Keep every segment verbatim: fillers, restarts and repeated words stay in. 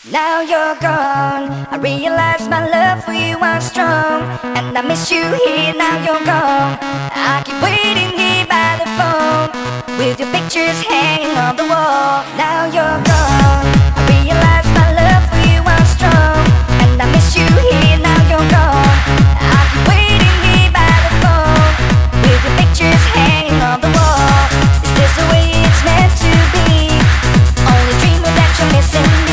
Now you're gone. I realize my love for you was strong, and I miss you here. Now you're gone. I keep waiting here by the phone, with your pictures hanging on the wall. Now you're gone. I realize my love for you was strong, and I miss you here. Now you're gone. I keep waiting here by the phone, with your pictures hanging on the wall. Is this the way it's meant to be? Only dreaming that you're missing me.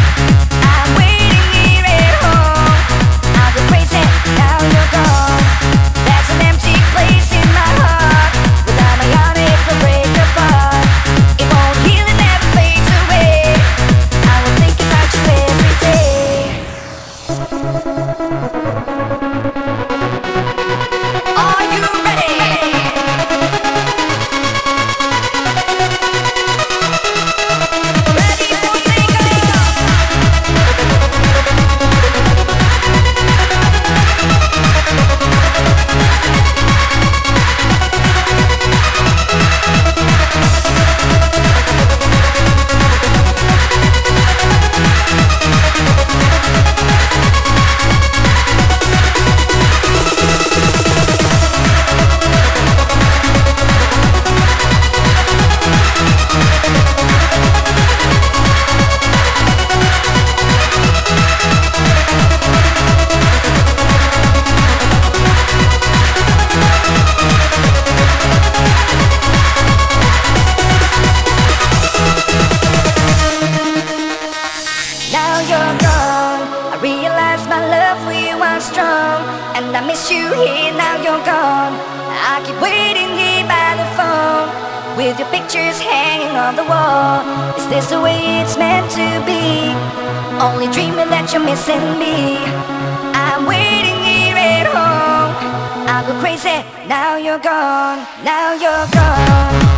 Strong, and I miss you here. Now you're gone. I keep waiting here by the phone, with your pictures hanging on the wall. Is this the way it's meant to be? Only dreaming that you're missing me. I'm waiting here at home. I'll go crazy. Now you're gone. Now you're gone.